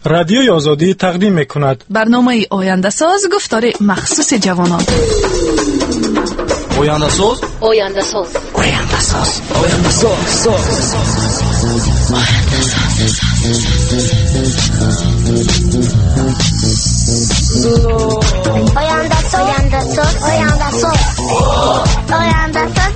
رادیوی آزادی تقدیم می‌کند. برنامه آینده ساز گفتار مخصوص جوانان. آینده ساز، آینده ساز، آینده ساز، آینده ساز، آینده ساز، آینده ساز، آینده ساز، آینده ساز.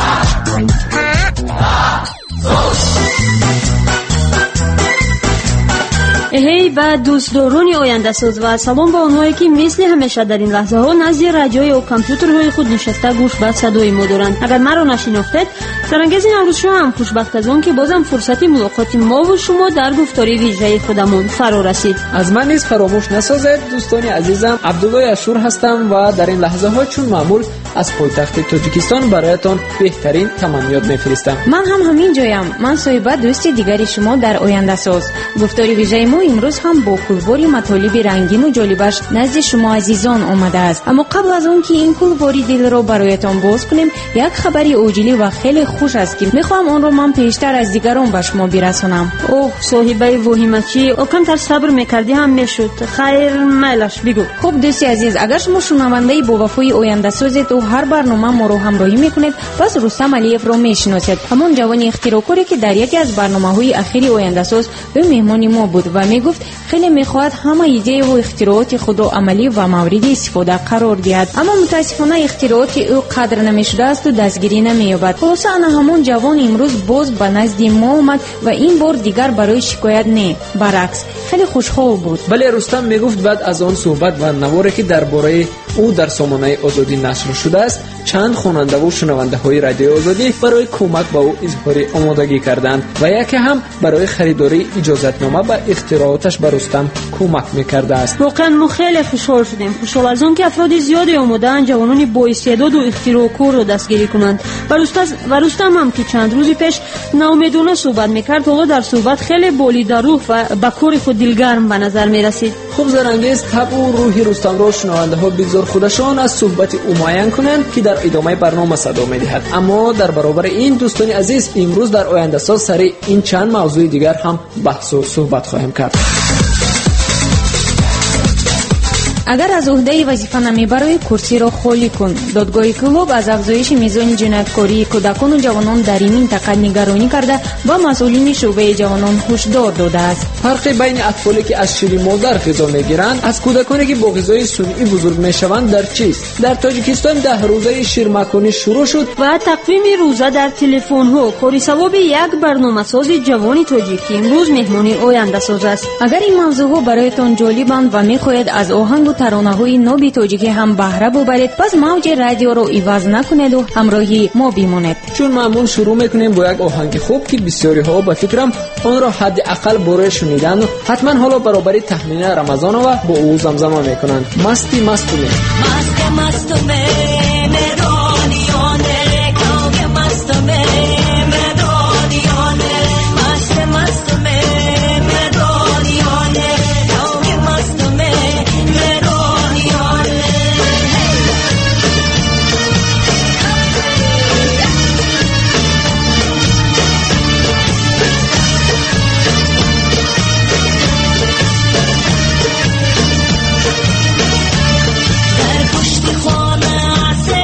هی با دوستداران آینده ساز و سلام به آنهایی که مثل همیشه در این لحظه ها نزد رادیو و کامپیوترهای خود نشسته گوش به صدای ما دارند. اگر مرا نشناختید، سرانگیز امروز شما هم خوشبخت از آن که بازم فرصت ملاقات ما و شما در گفتاری ویژه خودمون فرا رسید. از من نیز فراموش نسازید. دوستان عزیزم، عبدالله اشور هستم و در این لحظه ها چون معمول از پایتخت تاجیکستان برایتان بهترین تمنیات میفرستم. من هم همین جایم. من صاحب دوست دیگری شما در آینده ساز. گفتاری ویژه ما امروز هم با کلباری مطالب رنگین و جالبش نزد شما عزیزان آمده است. اما قبل از اون که این کلباری دل را برایتان باز کنیم، یک خبری عاجلی و خیلی خوش است که میخوام آن را من پیشتر از دیگران به شما برسانم. اوه صاحبای وهیمتی، کم تر صبر میکردی هم میشد. خیر میلش بگو. خب دوستی عزیز، اگر شما شنونده با وفای آینده سازید و هر برنامه ما رو همراهی میکنید، پس رستم علیف رو میشناسید. همون جوان اختراعکاری که در یکی از برنامه‌های اخیر آینده ساز به مهمانی ما بود و میگفت خیلی میخواهد همه ایده و اختراعات خود را عملی و مورد استفاده قرار دهد، اما متاسفانه اختراعات او قدر نمیشده است و دستگیری نمییابد. خلاصه انا همون جوان امروز باز به نزد ما آمد و این بار دیگر برای شکایت نه، برعکس خیلی خوشحال بود. بله، رستم میگفت بعد از آن صحبت و نواری که درباره او در سامانه آزادی نشر شده است، چند خواننده و شنونده های رادیو آزادی برای کمک به او اظهار آمادگی کردند و یکی هم برای خریداری اجازتنامه به اختراعاتش به رستم کمک میکرده است. واقعا ما خیلی خوشحال شدیم. خوشحال از اون که افراد زیادی آمدن جوانان با استعداد و اختراعکار را دستگیری کنند. و رستم هم که چند روزی پیش ناامیدانه صحبت میکرد، حالا در صحبت خیلی بالیده روح و با کار خود دلگرم به نظر میرسید. خوب زرنگیز طبع و روحی رستم را شنونده ها بگذار خودشان از صحبت او معین کنند که در ادامه برنامه صدا میدهد. اما در برابر این دوستان عزیز، امروز در آینده ساز سر این چند موضوع دیگر هم بحث و صحبت خواهیم کرد. اگر از عهده وظیفه نمیبری، کرسی را خالی کن. دادگاه کلوب از افزایش میزان جنایتکاری کودکان و جوانان در این منطقه نگرانی کرده و مسئولین شعبه جوانان هشدار داده است. فرق بین اطفالی که از شیر مادر غذا میگیرند از کودکانی که با غذای صنعی بزرگ میشوند در چیست؟ در تاجیکستان 10 روزه شیرمکانی شروع شد و تقویم روزه در تلفن ها کاری ثواب یک برنامه‌ساز جوان تاجیکی امروز مهمانی آینده ساز است. اگر این موضوع ها برایتان جالبند و میخواهید از آهنگ ترانه‌های نوبی تاجیکی هم بهره ببرید، پس موج رادیو رو عوض نکنید و همراهی ما بمانید. چون معمول شروع میکنیم با یک آهنگ خوب که بسیاری ها به فکرم آن را حداقل برای شنیدن حتما حالا برابری تخمینه رمضان و با او زمزمه میکنند. مستی مستونه در پشت خانه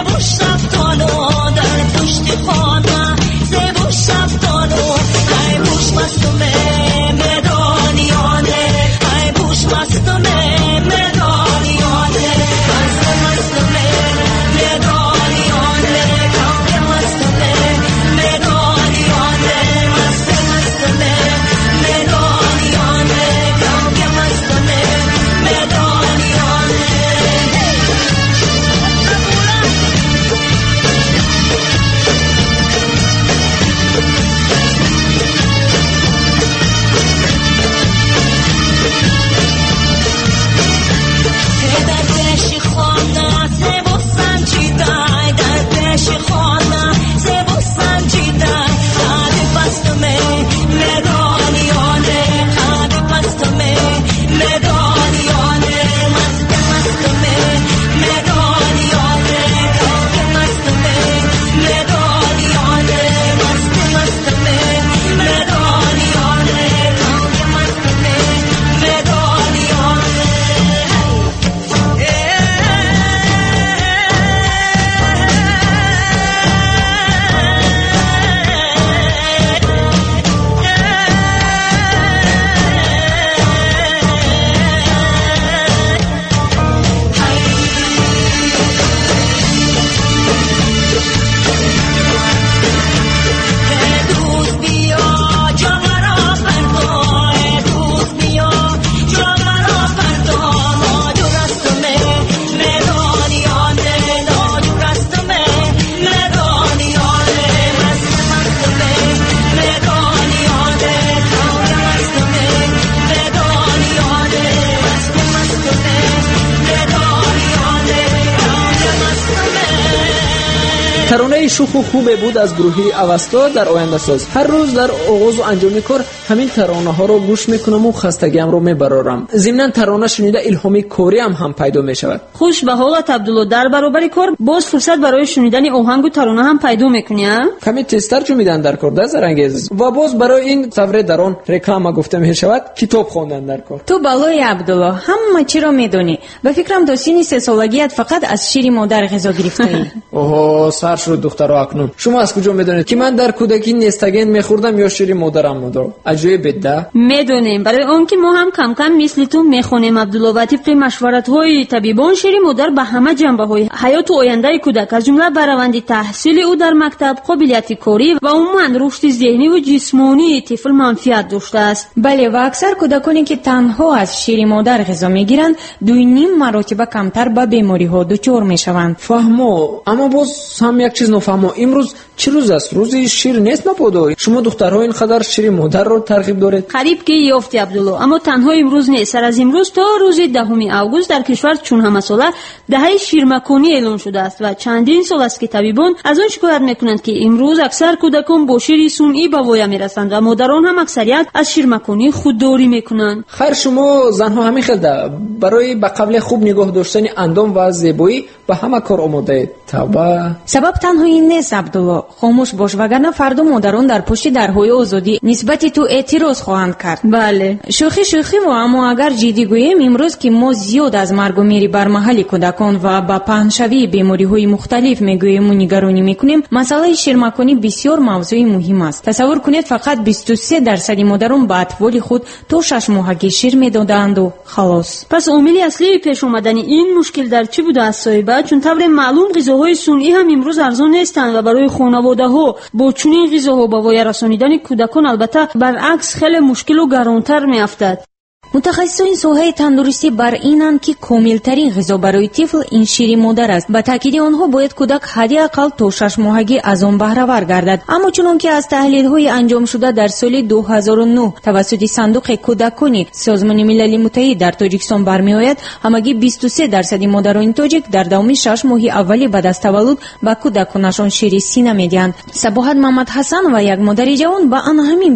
таронаи шуху хубе буд аз гурӯҳи авасто дар ояндасоз. ҳар рӯз дар оғозу анҷоми кор ҳамин таронаҳоро гӯш мекунаму хастагиамро мебарорам. зимнан тарона шунида илҳоми кориам ҳам пайдо мешавад. хуш ба ҳолат Абдулло, дар баробари кор боз фурсат барои шунидани оҳангу тарона ҳам пайдо мекунӣ? каме тезтар ҷумидан дар кор да Зарангез. ва боз барои ин тавре дар он реклама гуфта мешавад китоб хондан дар кор. ту балои Абдулло, ҳама чиро медонӣ. ба фикрам то синни 3 солагият фақат аз шири модар ғизо гирифтаӣ. оҳо, сар шуд духтаро акнун. шумо аз куҷо медонед ки ман дар кӯдакӣ нестаген мехӯрдам ё шири модарам мудро? аҷоибед да? медонем, барои он ки мо ҳам кам-кам мисли ту мехонем Абдулло ва тибқи машваратҳои табибон шири модар ба ҳама ҷанбаҳои ҳаёту ояндаи кӯдак аз ҷумла бараванди таҳсили ӯ дар мактаб, қобилияти корӣ ва умуман рушди зеҳниву ҷисмонии тифл манфиат доштааст. бале, ва аксар кӯдаконе ки танҳо аз шири модар ғизо мегиранд 2.5 маротиба камтар ба бемориҳо дучор мешаванд. фаҳмо, аммо боз ҳам як чиз нофаҳмо. имрӯз чӣ рӯз аст? рӯзи шир нест мабодо? шумо духтарҳо ин қадар шири модарро тарғиб доред? қариб ки ёфти Абдулло, аммо танҳо имрӯз нест. сар аз имрӯз то рӯзи 10 август дар кишвар чун ҳамасола даҳаи ширмаконӣ эълон шудааст ва чандин сол аст ки табибон аз он шикоят мекунанд ки имрӯз аксар кӯдакон бо шири сунъӣ ба воя мерасанд ва модарон ҳам аксарият аз ширмаконӣ худдорӣ мекунанд. хайр, шумо занҳо ҳамин хелда барои ба қавле хуб нигоҳ доштани андом ва зебоӣ ба ҳама кор омодаед. тавба. сабаб танҳо ин нест Абдулло. хомӯш бош, вагарна фарду модарон дар пушти дарҳои озодӣ нисбати ту эътироз хоҳанд кард. бале, шӯхӣ во, аммо агар ҷиддӣ гӯем, имрӯз ки мо зиёд аз маргу мери бармаҳалли кӯдакон ва ба паҳншавии бемориҳои мухталиф мегӯему нигаронӣ мекунем, масъалаи ширмаконӣ бисёр мавзӯи муҳим аст. тасаввур кунед, фақат 23% модарон ба атволи худ то 6 моҳагӣ шир медодаанду халос. пас омили аслии пешомадани ин мушкил дар чӣ будааст соҳиба? чун тавре маълум ғизоҳои сунъӣ ҳам имрӯз арзон нестанд ва барои хонаводаҳо бо чунин ғизоҳо ба воя расонидани кӯдакон албатта баръакс хеле мушкилу гаронтар меафтад. мутахассисони соҳаи тандурустӣ бар инанд ки комилтарин ғизо барои тифл ин шири модар аст. ба таъкиди онҳо бояд кӯдак ҳадди ақал то 6 моҳагӣ аз он баҳравар гардад. аммо чунон ки аз таҳлилҳои анҷомшуда дар соли 2009 тавассути сандуқи кӯдакони Созмони Милали Муттаҳид дар Тоҷикистон бармеояд, ҳамагӣ 23% модарони тоҷик дар давоми 6 моҳи аввали баъд аз таваллуд ба кӯдаконашон шири сина медиҳанд. Сабоҳат Мамадҳасан ва як модари ҷавон ба ан ҳамин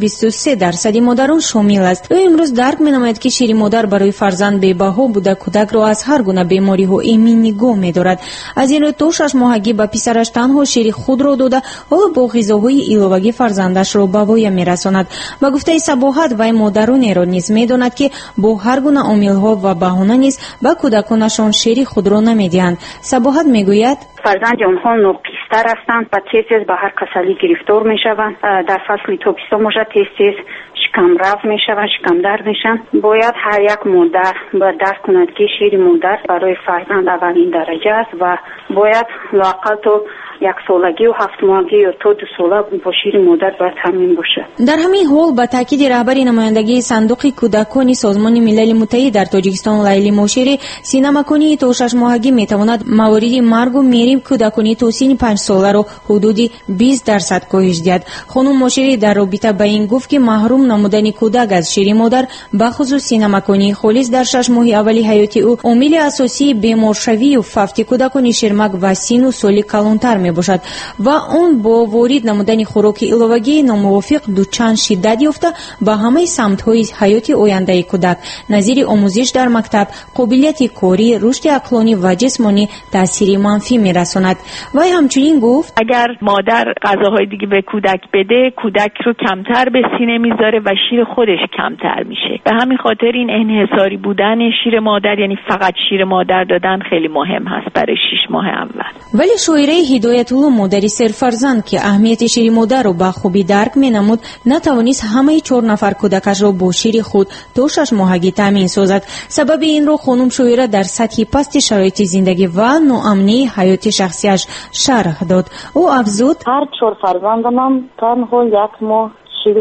23% модарон шомил аст. ӯ имрӯз дарк менамояд ки шири модар барои фарзанд бебаҳо буда кӯдакро аз ҳар гуна бемориҳо эмин нигоҳ медорад. аз ин рӯ то 6 моҳагӣ ба писараш танҳо шири худро дода, ҳоло бо ғизоҳои иловагӣ фарзандашро ба воя мерасонад. ба гуфтаи Сабоҳат, вай модаронеро низ медонад ки бо ҳар гуна омилҳо ва баҳона низ ба кӯдаконашон шири худро намедиҳанд. Сабоҳат мегӯяд: фарзанди онҳо ноқистар ҳастанд ва тез ба ҳар касалӣ гирифтор мешаванд. дар фасли тобистон бошад тез шикамрафт мешаванд, шикамдар мешаванд. бояд ҳар як модар ба дарк кунад ки шири модар барои фарзанд аввалин дараҷа аст ва бояд лоақал то 1 солагӣ ва 7 моҳагӣ ё то 2 сола бо шири модар бояд ҳамин бошад. дар ҳамин ҳол ба таъкиди раҳбари намояндагии сандуқи кӯдакони Созмони Милали Муттаҳид дар Тоҷикистон Лайли Мошири, синамаконии то 6 моҳагӣ метавонад мавориди маргу мери кӯдакони то синни 5 соларо ҳудуди 20% коҳиш диҳад. хонум Мошири дар робита ба ин гуфт ки маҳрум намудани кӯдак аз шири модар, бахусус синамаконии холис дар 6 моҳи аввали ҳаёти ӯ омили асосии беморшавию фавти кӯдакони ширмак ва сину соли калонтар мебошад ва он бо ворид намудани хӯроки иловагии номувофиқ дучанд шиддат ёфта ба ҳамаи самтҳои ҳаёти ояндаи кӯдак, назири омӯзиш дар мактаб, қобилияти корӣ, рушди ақлонӣ ва ҷисмонӣ таъсири манфӣ мерасонад. вай ҳамчунин гуфт: اگر مادر غذاهای دیگه به کودک بده، کودک رو کمتر به سینه میذاره و شیر خودش کمتر میشه. به همین خاطر این انحصاری بودن شیر مادر، یعنی فقط شیر مادر دادن، خیلی مهم هست برای 6 ماه اول. ولی شویره هدایت‌الله مادری سرفرزند که اهمیت شیر مادر رو با خوبی درک می‌نمود، نتوانست همه 4 نفر کودکش را با شیر خود تا 6 ماهگی تامین سازد. سبب این رو خانم شویره در سطح پست شرایط زندگی و ناامنی حیات شخصیش شرح داد. او افزود: هر 4 فرزندم تنها 1 ماه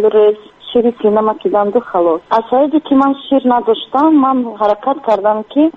شیر سینما کردند و خلاص. از وقتی که من شیر نداشتم، من حرکت کردم که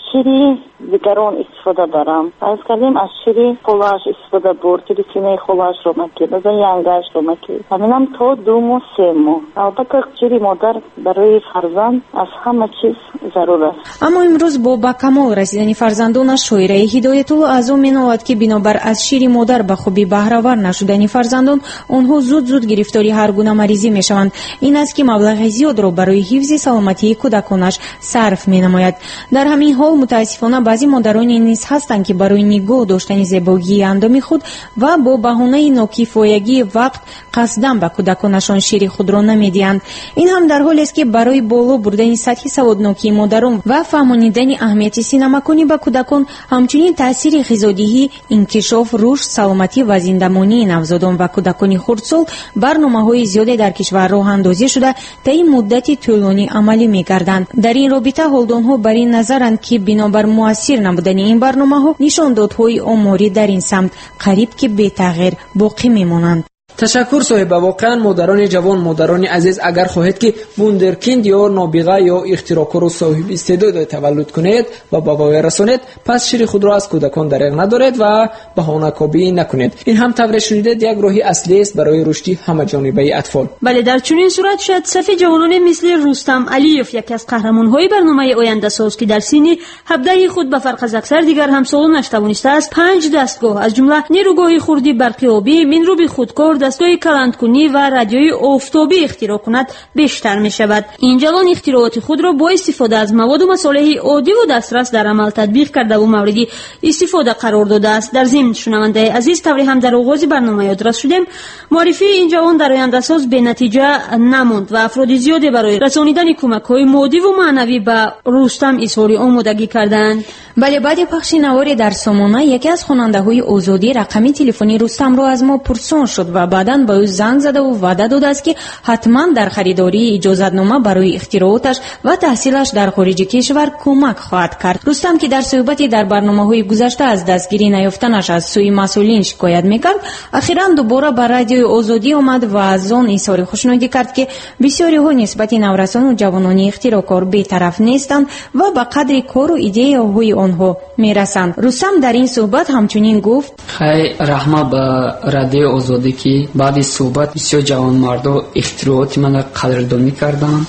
شیری دیگران استفاده دارم. از کلیم از شیری خلاش استفاده برد که سینه خلاش رو مکی بزن ینگش رو مکی همینم تا 2 ماه 3 ماه. البته شیری مادر برای فرزند از همه چیز ضرور است. اما امروز با کمال رسیدن فرزندانش شویره هدایت‌الله از او می‌نواد که بنابر از شیر مادر به خوبی بهره‌ور نشدن فرزندان آنها زود گرفتاری هر گونه مریضی می‌شوند. این است که مبلغ زیاد را برای حفظ سلامتی کودکانش صرف می‌نماید. در همین حال متاسفانه بعضی مادرانی نیز هستند که برای نگاه داشتن زیبایی اندام خود و با بهانه ناکفایتی وقت قصداً به کودکانشان شیر خود را نمی‌دهند. این هم در حالی است که برای بالا بردن سطح سوادناکی مادران و فهمیدن اهمیت سینه‌مکانی به کودکان همچنین تاثیر غذادهی، انکشاف، رشد، سلامتی و زنده‌مانی نوزادان و کودکان خردسال برنامه‌های زیادی در کشور راه اندازی شده طی مدت طولانی عملی می‌گردند. در این رابطه هولدان‌ها بر این نظرند که بنابر مؤثر نبودن این برنامه‌ها نشاندادهای آماری در این سمت قریب که بی‌تغییر باقی می‌مانند. تشکر صاحب. واقعا مادران جوان، مادران عزیز، اگر خواهید که وندرکیند یا نابغه یا اختراعکار و صاحب استعداد تولد کنید و به واقع رسانید، پس شیر خود را از کودکان دریغ ندارید و بهانه‌کاوی نکنید. این هم طور شنیدید یک راه اصلی است برای رشد همه جانبه اطفال. بله، در چنین صورت شاید صف جوانان مثل رستم علیف یکی از قهرمان‌های برنامه آینده ساز که در سن 17 خود به فرق از اکثر دیگر همسالانش توانسته است 5 دستگاه از جمله نیروگاه خردی برقی آبی، منروب خودکار، دستگاه کلندکنی و رادیوی آفتابی اختراع کند بیشتر می شود. این جوان اختراعات خود را با استفاده از مواد و مصالح عادی و دسترس در عمل تطبیق کرده و موردی استفاده قرار داده است. در ضمن شنونده عزیز، طوری هم در آغاز برنامه آدرس شدیم، معرفی این جوان در آینده ساز به نتیجه نماند و افراد زیادی برای رسانیدن کمک‌های مادی و معنوی به رستم اظهار آمادگی کردند. بله، بعد پخش نواری در سامانه یکی از خواننده‌های آزادی رقمی تلفنی رستم را از ما پرسان شد و بعداً به او زنگ زده و وعده داده است که حتما در خریداری اجازتنامه برای اختراعاتش و تحصیلش در خارج کشور کمک خواهد کرد. رستم که در صحبتی در برنامه‌های گذشته از دستگیری نیافتنش از سوی مسئولین شکایت می‌کرد، اخیراً دوباره به رادیوی آزادی آمد و از آن اظهار خوشنودی کرد که بسیاری‌ها نسبت نورسان و جوانان اختراعکار بی‌طرف نیستند و به قدر کار و ایده‌های آنها می‌رسند. رستم در این صحبت همچنین گفت: خیر رحمه به رادیو آزادی که بعد صحبت بسیار جوانمردا اختراعات من قدردانی کردند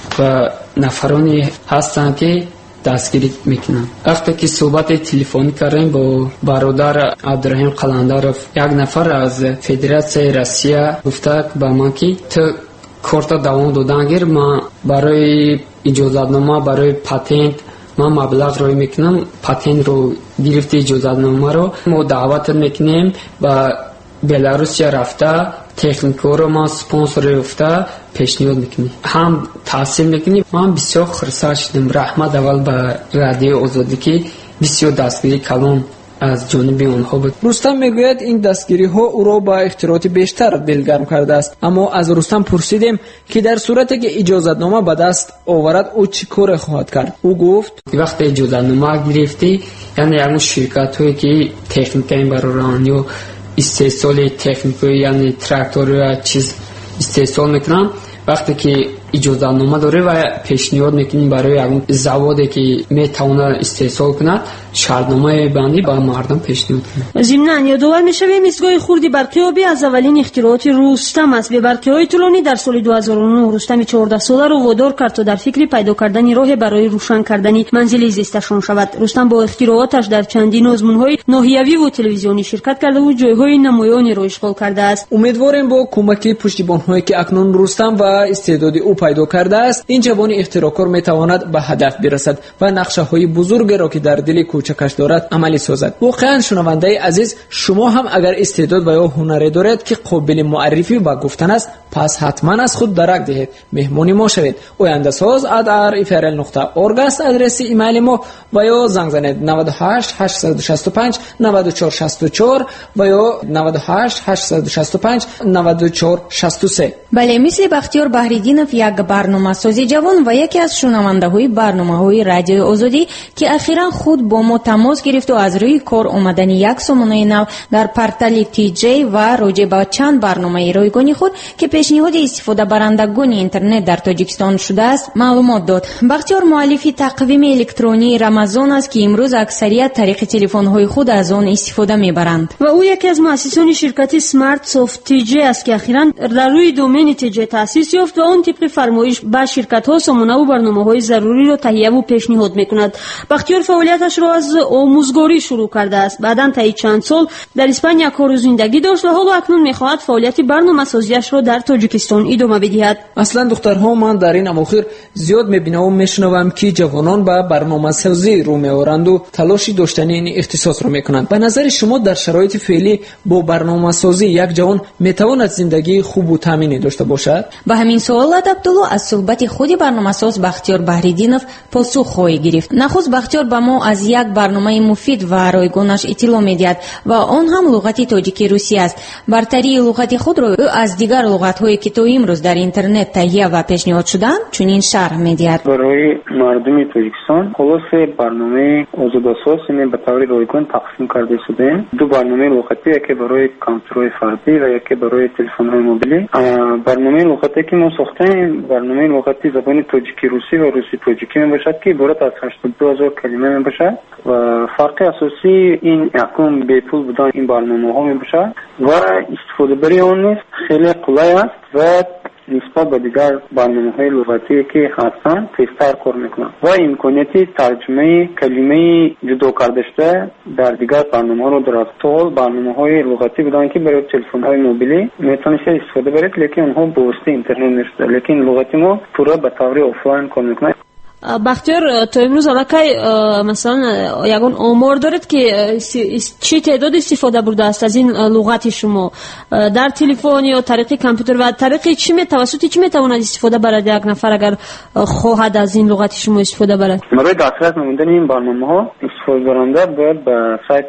و نفرانی هستند که دستگیری میکنن. وقتی که صحبت تلفنی کردیم با برادر عبدالرحیم قلندرов، یک نفر از فدراسیون روسیه گفته به من که تو کارت دوام دادن من برای اجازتنامه برای پاتنت من مبلغ رو میکنم، پاتنت رو گرفته اجازتنامه رو ما دعوت میکنیم و بلاروسیا رفته تکنیکو رو ما سپانسر رفته پیشنهاد میکنیم، هم تحصیل میکنیم. من بسیار خرسال شدم. رحمت اول به رادیو آزادی که بسیار دستگیری کلان از جانب آنها بود. رستم میگوید این دستگیری ها او را با اختراعات بیشتر دلگرم کرده است. اما از رستم پرسیدیم که در صورتی که اجازتنامه به دست آورد او چی کار خواهد کرد. او گفت وقتی اجازتنامه گرفتی، یعنی یک شرکت هایی که تکنیکی برای یا استحصال تکنیکی یعنی تراکتور یا چیز استحصال میکنن، وقتی که اجازتنامه داره و پیشنهاد میکنیم برای اون زوادی که میتونه استحصال کنه شرطنامه بندی با مردم پیشنهاد کنه. ضمناً یادآور میشویم ایستگاه خردی برقی آبی از اولین اختراعات رستم است. به برقی‌های طولانی در سال 2009 رستم 14 ساله را وادار کرد تا در فکر پیدا کردن راه برای روشن کردن منزل زیستشان شود. رستم با اختراعاتش در چندین آزمون‌های ناحیوی و تلویزیونی شرکت کرده و جای‌های نمایانی را اشغال کرده است. امیدواریم با کمک پشتیبان‌هایی که اکنون رستم و استعداد او پیدا کرده است، این جوان اختراعکار میتواند به هدف برسد و نقشه‌های بزرگی را که در دل کوچکش دارد عملی سازد. واقعا شنونده عزیز، شما هم اگر استعداد و یا هنری دارید که قابل معرفی و گفتن است، پس حتما از خود درک دهید، مهمانی ما شوید. oyandasaz@rfrl.org است آدرس ایمیل ما و یا زنگ زنید 98 865 9464 و یا 98 865 9463. بله، مثل بختیار بحریدینов یک برنامه‌ساز جوان و یکی از شنونده‌های برنامه‌های رادیو آزادی که اخیراً خود با ما تماس گرفت و از روی کار آمدن یک سامانه نو در پورتال تی جی و راجع به چند برنامه رایگان خود که پیشنهاد استفاده برندگان اینترنت در تاجیکستان شده است معلومات داد. بختیار مؤلف تقویم الکترونی رمضان است که امروز اکثریت طریق تلفن‌های خود از آن استفاده می‌برند و او یکی از مؤسسان شرکت سمارت سافت تی جی است که اخیراً در روی دومین تی جی تأسیس یافت و آن طبق فرمایش به شرکت‌ها سامانه و برنامه‌های ضروری را تهیه و پیشنهاد می‌کند. بختیار فعالیتش را از آموزگاری شروع کرده است. بعداً طی چند سال در اسپانیا کار و زندگی داشت و حالا اکنون می‌خواهد فعالیت برنامه‌سازیش را در تاجیکستان ادامه بدهد. اصلا دخترها من در این اواخر زیاد می‌بینم و می‌شنوم که جوانان به برنامه‌سازی رو می‌آورند و تلاشی داشتنی این اختصاص را می‌کنند. به نظر شما در شرایط فعلی با برنامه‌سازی یک جوان می‌تواند زندگی خوب و تامینی داشته باشد؟ به همین سوالات عبدالله از صحبت خود برنامه‌ساز بختیار بحریدینov پاسخ خواهی گرفت. نخست بختیار به ما از یک برنامه مفید و رایگانش اطلاع می‌دهد و آن هم لغت تاجیکی روسی است. برتری لغت خود را او از دیگر لغت‌هایی که تا امروز در اینترنت تهیه و پیشنهاد شدند چنین شرح می‌دهد. برای مردم تاجیکستان خلاص برنامه آزادساز به طور رایگان تقسیم کرده شده. دو برنامه لغتی، یکی برای کامپیوتر فردی و یکی برای تلفن‌های موبیلی. برنامه لغتی که ما ساختیم برنامه لغتی زبان تاجیکی روسی و روسی تاجیکی میباشد که عبارت از 82,000 کلمه میباشد و فرق اساسی این یکم به پول بودن این برنامه ها میباشد و استفاده بری آن نیست خیلی قلای است و نسبت به دیگر برنامه‌های لغتی که هستند تیزتر کار میکنند و امکانیت ترجمه کلمه جدا کرده شده در دیگر برنامه‌ها رو در طول برنامه‌های لغتی بودن که برای تلفن‌های موبیلی میتونید استفاده برید، لیکن اونها به واسطه اینترنت نشده، لیکن لغتی ما پورا به طور آفلاین کار میکنه. بختیار تا امروز علاقه مثلا یگان آمار دارد که چی تعداد استفاده برده است از این لغت شما در تلفن یا طریق کامپیوتر و طریق چی توسط چی میتواند استفاده برد یک نفر اگر خواهد از این لغت شما استفاده برد؟ برای دسترس نمودن این برنامه‌ها استفاده کننده باید به سایت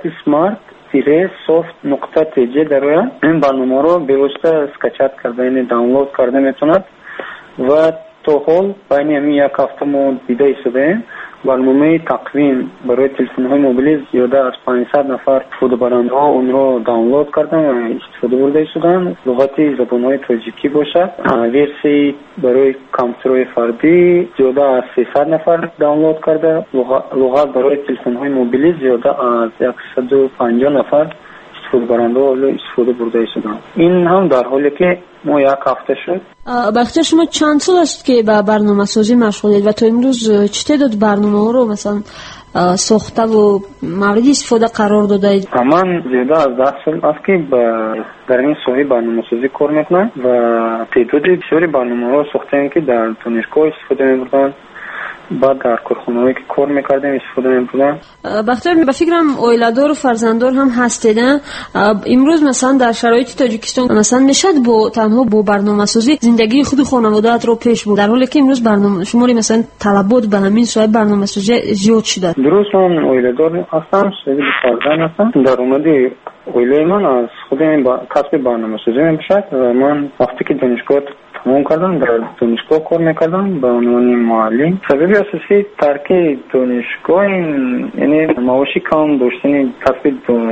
smart-soft.tj در این برنامه رو به واسطه اسکچات کرده یعنی دانلود کرده میتوند و تا حال بین همین یک هفته ما دیده شده برنامه تقویم برای تلفن‌های موبیلی زیاده از 500 نفر استفاده برنده‌ها اون رو دانلود کردن و استفاده برده شدن. لغت زبان‌های تاجیکی باشد. ورسی برای کامپیوتر فردی زیاده از 300 نفر دانلود کرده. لغت برای تلفن‌های موبیلی زیاده از 150 نفر استفاده برنده‌ها استفاده برده شدن. این هم در حالی که ما یک هفته شد. بختیار شما چند سال است که به برنامه سازی مشغولید و تا امروز چه تعداد برنامه ها رو مثلا ساخته و مورد استفاده قرار داده اید؟ من زیاده از 10 سال است که در این ساحه برنامه سازی کار میکنم و تعداد بسیاری برنامه ها ساختیم که در دانشگاه استفاده میبردن، بعد در کارخانه‌ای که کار می‌کردیم استفاده می‌بردم. بختیار به فکرم اویلادار و فرزنددار هم هستید. امروز مثلا در شرایط تاجیکستان مثلا میشد با تنها با برنامه‌سازی زندگی خود و خانواده‌ات رو پیش برد، در حالی که امروز برنامه شماری مثلا طلبات به همین سوی برنامه‌سازی زیاد شده. درست، من اویلادار هستم، شاید فرزند هستم. در اومده اویلای من از خودم با کسب برنامه‌سازی می‌باشد و من وقتی که دانشگاه تمام کردم در دانشگاه کار میکردم به عنوان معلم. سبب اساسی ترک دانشگاه یعنی معاشی کم داشتن کسب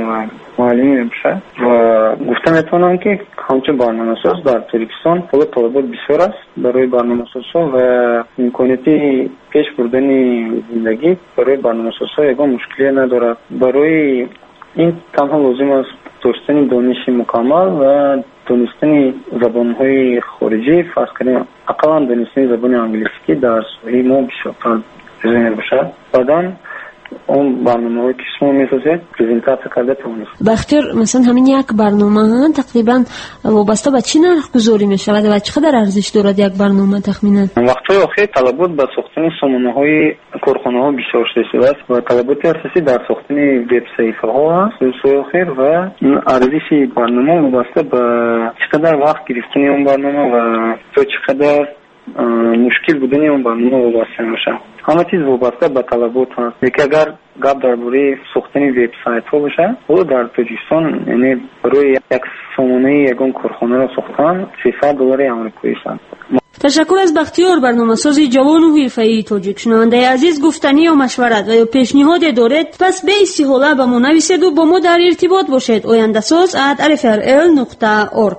معلمی میشه و گفته میتونم که همچون برنامه‌ساز در تاجیکستان خود طلبات بسیار است برای برنامه‌سازها و امکانیت پیش بردن زندگی برای برنامه‌سازها یگان مشکلی ندارد. برای این تنها لازم است داشتن دانش مکمل و دانستن زبان‌های خارجی، فرض کنیم اقلا دانستن زبان انگلیسی که در سوی ما بسیار لازم باشد. بعداً اون برنامه‌ای که شما می‌سازید پرزنتاسی کرده توانید. بختیار مثلا همین یک برنامه تقریبا وابسته به چی نرخ گذاری می‌شود و چقدر ارزش دارد یک برنامه تخمینا؟ وقتی آخر طلبات به ساختن سامانه‌های کارخانه‌ها بسیار شده است و طلبات اساسی در ساختن وب صفحه‌ها است. روزهای آخر و ارزش برنامه وابسته به چقدر وقت گرفتن اون برنامه و چقدر مشکل بودن اون برنامه وابسته میشه. همه چیز وابسته به طلبات هست. اگر گپ درباره ساختن وبسایت ها باشه و در تاجیکستان یعنی برای یک سامانه یگان کارخانه را ساختن $300 آمریکایی است. تشکر از بختیار، برنامه‌ساز جوان و حرفه‌ای تاجیک. شنونده عزیز گفتنی یا مشورت و یا پیشنهاد دارید پس به استحاله به ما نویسید و با ما در ارتباط باشید. oyandasaz@rfrl.org.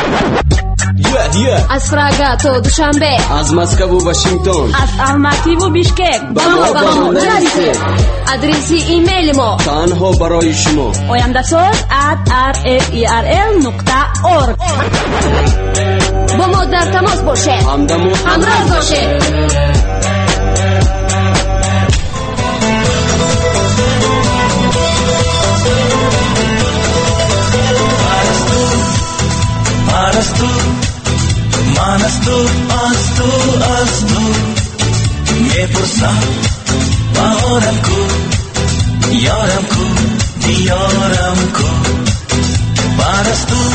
از فراغ تا دوشنبه، از مسکو و واشنگتن، از الماتی و بیشکک با ما نویسید. آدرس ایمیل ما تنها برای شما oyandasaz@rfrl.org. با ما در تماس باشید، همراه باشید. من از تو میپرسم بهارم کو، یارم کو، دیارم کو. من از تو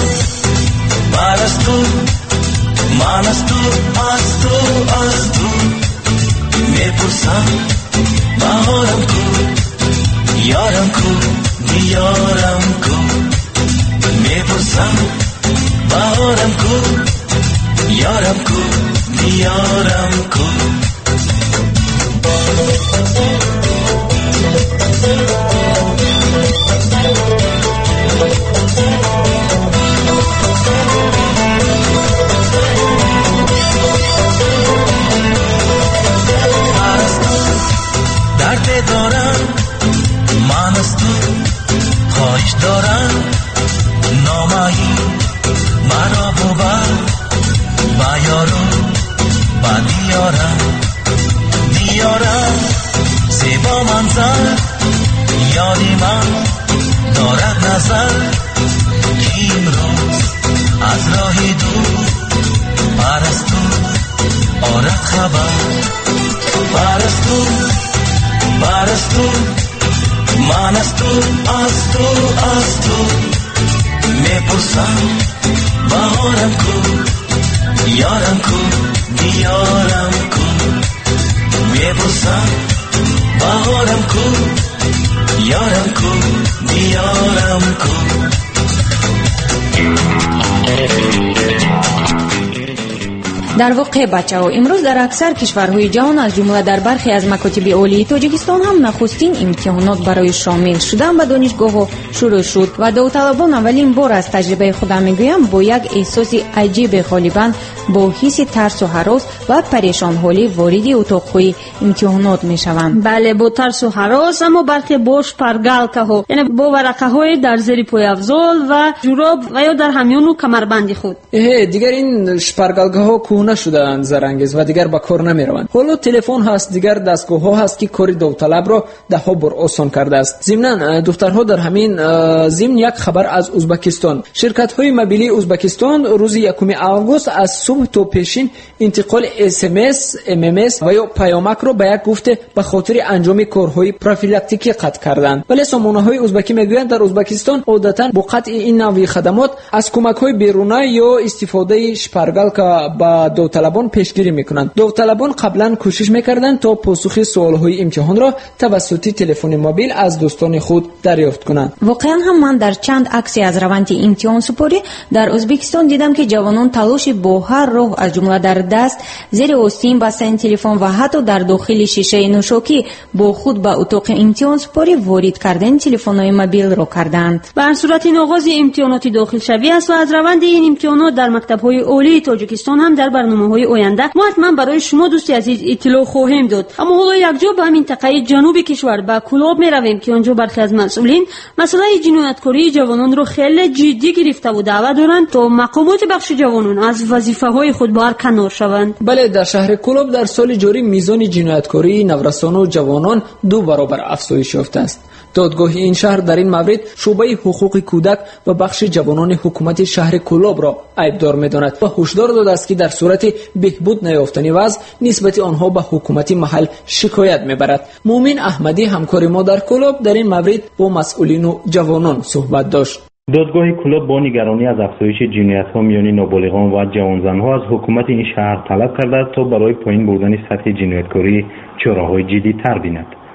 میپرسم بهارم کو، یارم کو، دیارم کو. میپرسم بهارم کو، یارم کو، دیارم کو. درد دارم من از تو، خواهش دارم نامایی مرا بود با یارم، با دیارم زیبا منظر یادی من دارد نظر که امروز از راه دور پرستو آرد خبر. پرستو من از تو میپرسم بهارم کو، یارم کو، دیارم کو. میپرسم بهارم کو، یارم کو، دیارم کو. در واقع بچه‌ها امروز در اکثر کشورهای جهان از جمله در برخی از مکاتب عالی تاجیکستان هم نخستین امتحانات برای شامل شدن به دانشگاه‌ها شروع شد و داوطلبان اولین بار از تجربه خودم میگویم با یک احساس عجیب غالباً با حس ترس و هراس و پریشان حالی وارد اتاق‌های امتحانات میشوند. بله، با ترس و هراس، اما برخی باش پرگالکه‌ها یعنی با ورقه‌های در زیر پای افضل و جوراب و یا در همیون و کمربند خود. دیگر این شپرگالکه‌ها کهنه شدند زرانگیز و دیگر به کار نمیروند. حالا تلفن هست، دیگر دستگاه‌ها هست که کار داوطلب را ده‌ها بار آسان کرده است. ضمناً دخترها در همین ضمن یک خبر از ازبکستان. شرکت‌های موبیلی ازبکستان روز 1 آگوست از صبح تا پیشین انتقال SMS، MMS و یا پیامک را به یک گفته به خاطر انجام کارهای پروفیلاکتیکی قطع کردند. ولی سامانه‌های ازبکی میگویند در ازبکستان عادتاً با قطع این نوع خدمات از کمک‌های بیرونی یا استفاده شپرگالکا با داوطلبان پیشگیری میکنند. داوطلبان قبلا کوشش میکردند تا پاسخ سوالهای امتحان را توسط تلفن موبیل از دوستان خود دریافت کنند. واقعا هم من در چند عکسی از روند امتحان سپاری در ازبکستان دیدم که جوانان تلاش با هر راه از جمله در دست، زیر آستین بستن تلفن و حتی در داخل شیشه نوشاکی با خود به اتاق امتحان سپاری وارد کردن تلفن‌های موبیل را کردند. به هر صورت این آغاز امتحانات داخل شوی است و از روند این امتحانات در مکتب‌های عالی تاجیکستان هم در برنامه‌های آینده ما حتما برای شما دوستی عزیز اطلاع خواهیم داد. اما حالا یک جا به منطقه جنوب کشور به کلاب می‌رویم که آنجا برخی از مسئولین مسئله جنایتکاری جوانان را خیلی جدی گرفته و دعوت دارند تا مقامات بخش جوانان از وظیفه‌های خود برکنار شوند. بله، در شهر کلاب در سال جاری میزان جنایتکاری نوسان و جوانان 2 برابر افزایش یافته است. دادگاه این شهر در این مورد شعبه حقوق کودک و بخش جوانان حکومت شهر کلاب را عیبدار می‌داند و هشدار داده است که در صورت بهبود نیافتن وضع نسبت آنها به حکومت محل شکایت می‌برد. مومن احمدی همکار ما در کلاب در این مورد با مسئولین و جوانان صحبت داشت. دادگاه کلاب با نگرانی از افزایش جنایت‌ها میان نابالغان و جوان‌زن‌ها از حکومت این شهر طلب کرده تا برای پایین بردن سطح جنایتکاری چاره‌های جدی‌تر بیند.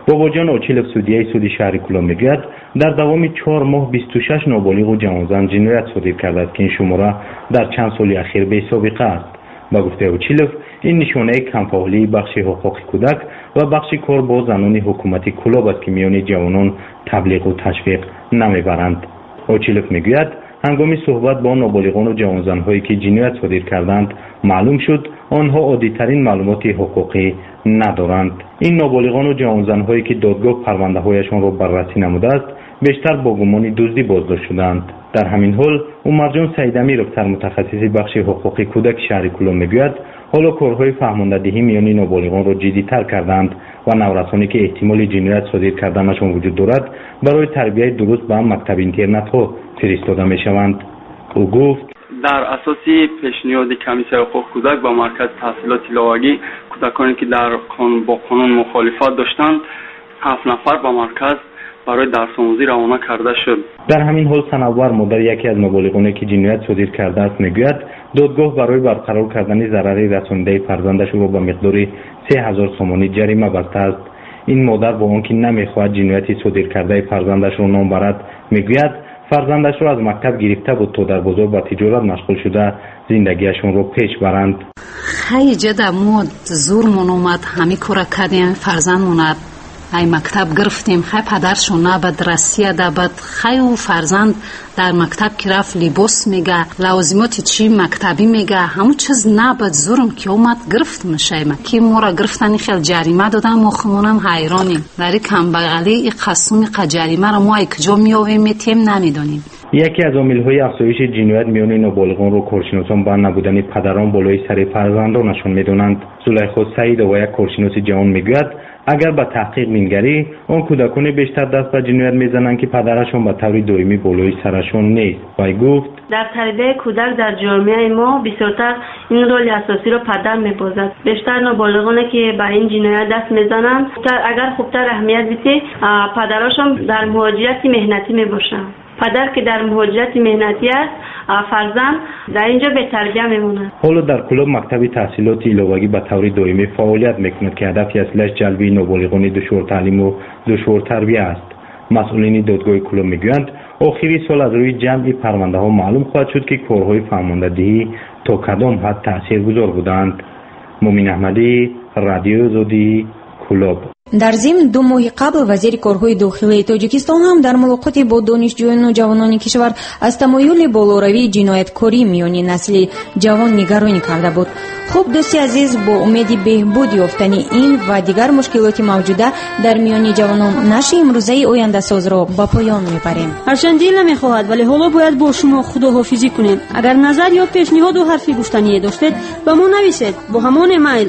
باباجان اوچیلوف سودیه سودی شهر کلوب میگوید در دوام 4 ماه 26 نابالغ و جوانزن جنایت صادر کرده است که این شماره در چند سال اخیر بی سابقه است. با گفته اوچیلوف این نشانه کمفعالی بخش حقوق کودک و بخش کار با زنان حکومتی کلوب است که میان جوانان تبلیغ و تشویق نمیبرند. اوچیلوف میگوید هنگام صحبت با نابالغان و جوانزن‌هایی که جنایت صادر کردند معلوم شد آنها عادی‌ترین معلومات حقوقی ندارند. این نابالغان و جوانزن‌هایی که دادگاه پرونده‌هایشان را بررسی نموده است بیشتر با گمان دزدی بازداشت شدند. در همین حال عمرجان سیدمی رفتار متخصص بخش حقوق کودک شهر کلوب میگوید حالا کارهای فهماندهی میان نابالغان را جدی‌تر کردند و نورسانی که احتمال جنایت صادر کردنشان وجود دارد برای تربیت درست به مکتب اینترنت‌ها فرستاده می‌شوند. او گفت در اساس پیشنهاد کمیسیون حقوق کودک با مرکز تحصیلات لاوگی کودکانی که با قانون مخالفت داشتند 7 نفر با مرکز برای درس آموزی روانه کرده شد. در همین حال سنوار مادر یکی از نابالغانی که جنایت صادر کرده است میگوید دادگاه برای برقرار کردن ضرری رسانیده فرزندش را به مقدار 3000 سومانی جریمه بسته است. این مادر با آنکه نمیخواهد جنایتی صادر کرده فرزندش را نام برد میگوید فرزندش را از مکتب گرفته بود تا در بازار با تجارت مشغول شده زندگیشون را پیش برند. خیلی جدا مود زورمون اومد همه کارا کردیم فرزندمون ای مکتب گرفتیم خیلی پدرشون نبود رسیه دبد خیلی فرزند در مکتب که رفت لباس میگه لازمات چی مکتبی میگه همون چیز نبود زورم که اومد گرفت میشه که ما را گرفتن خیلی جریمه دادن ما خمونم حیرانیم برای کم بغلی این قسم جریمه را ما کجا میاویم میتیم نمیدونیم. یکی از عامل‌های افزایش جنایت میان نابالغان را کارشناسان با نبودن پدران بالای سر فرزندانشان میدونند. زلیخا سعید و یک کارشناس جوان میگوید اگر به تحقیق بنگری آن کودکان بیشتر دست به جنایت میزنند که پدرشان به طور دائمی بالای سرشان نیست. وی گفت در تربیت کودک در جامعه ما بسیارتر این رول اساسی را پدر میبازد. بیشتر نابالغانی که به این جنایت دست میزنند اگر خوبتر اهمیت بدهی پدرشان در مهاجرت مهنتی میباشند. پدر که در مهاجرت مهنتی است فرزند در اینجا به تربیت میمونه. حالا در کلوب مکتب تحصیلات ایلاوگی به طور دائمی فعالیت میکند که هدفی اصلیش جلب نابالغان دشوار تعلیم و دشوار تربیت است. مسئولین دادگاه کلوب میگویند آخری سال از روی جمع پرونده ها معلوم خواهد شد که کارهای فهماندهی تا کدام حد تاثیرگذار بودند. مومن احمدی، رادیو آزادی، کلوب. در ضمن 2 ماه قبل وزیر کارهای داخلی تاجیکستان هم در ملاقاتی با دانشجویان و جوانان کشور از تمایل بالاروی جنایتکاری میانی نسلی جوان نگرانی کرده بود. خوب دوستی عزیز با امید بهبود یافتن این و دیگر مشکلات موجوده در میان جوانان نشر امروزه آینده ساز را به پایان میبریم. هرچند دل نمیخواهد ولی حالا باید با شما خداحافظی کنیم. اگر نظر یا پیشنهاد و حرفی گفتنی داشتید به ما نویسید با همان ایمیل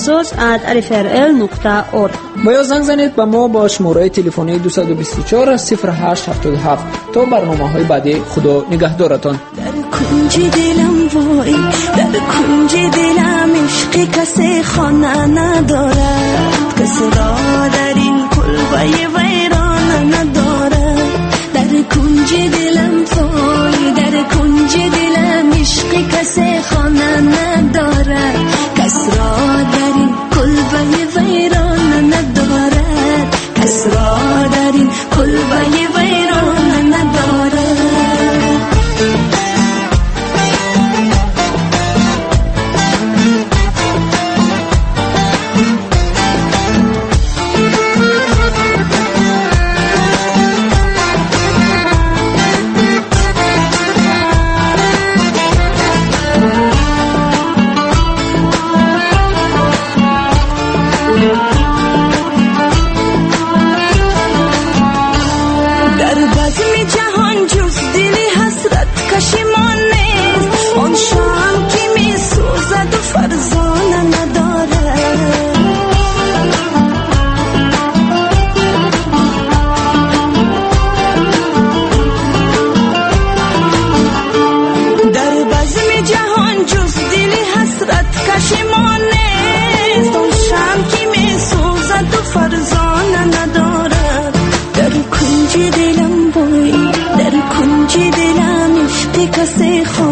ayandasaz@rfrl.org یا زنگ زنید به ما با شماره تلفنی 224 0877 تا برنامه‌های بعدی. خدا نگهدارتان. در کنج دلم وای در کنج دلم عشق کسی خانه ندارد کسی را در این کلبه ویران ندارد در کنج دلم وای در کنج دلم عشق کسی خانه ندارد کس را در این کلبه ویران ندارد کس را در این کلبه ویران ندارد. در کنج دلم عشق کسی